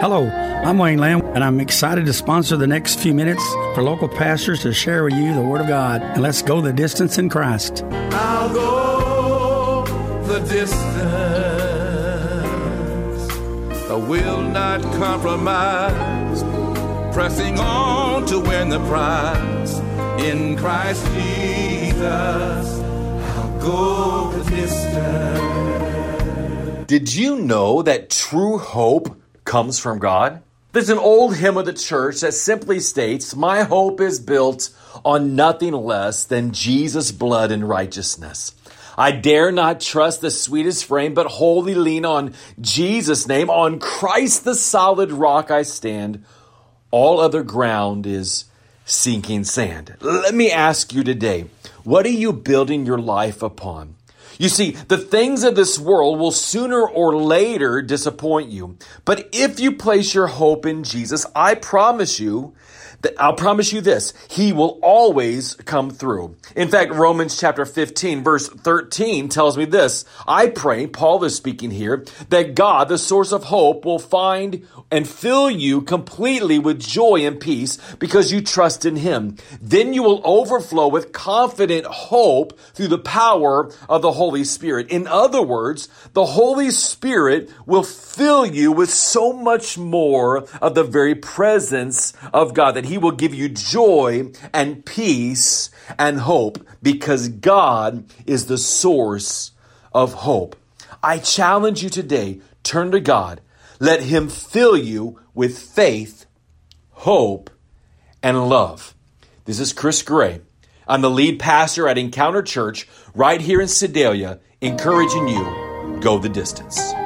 Hello, I'm Wayne Lamb, and I'm excited to sponsor the next few minutes for local pastors to share with you the Word of God. And let's go the distance in Christ. I'll go the distance. I will not compromise. Pressing on to win the prize. In Christ Jesus, I'll go the distance. Did you know that true hope comes from God? There's an old hymn of the church that simply states, "My hope is built on nothing less than Jesus' blood and righteousness. I dare not trust the sweetest frame, but wholly lean on Jesus' name. On Christ the solid rock I stand. All other ground is sinking sand." Let me ask you today, what are you building your life upon? You see, the things of this world will sooner or later disappoint you. But if you place your hope in Jesus, I'll promise you this, He will always come through. In fact, Romans chapter 15, verse 13 tells me this. I pray, Paul is speaking here, that God, the source of hope, will find and fill you completely with joy and peace because you trust in Him. Then you will overflow with confident hope through the power of the Holy Spirit. In other words, the Holy Spirit will fill you with so much more of the very presence of God that He will give you joy and peace and hope because God is the source of hope. I challenge you today, turn to God. Let Him fill you with faith, hope, and love. This is Chris Gray. I'm the lead pastor at Encounter Church right here in Sedalia, encouraging you, go the distance.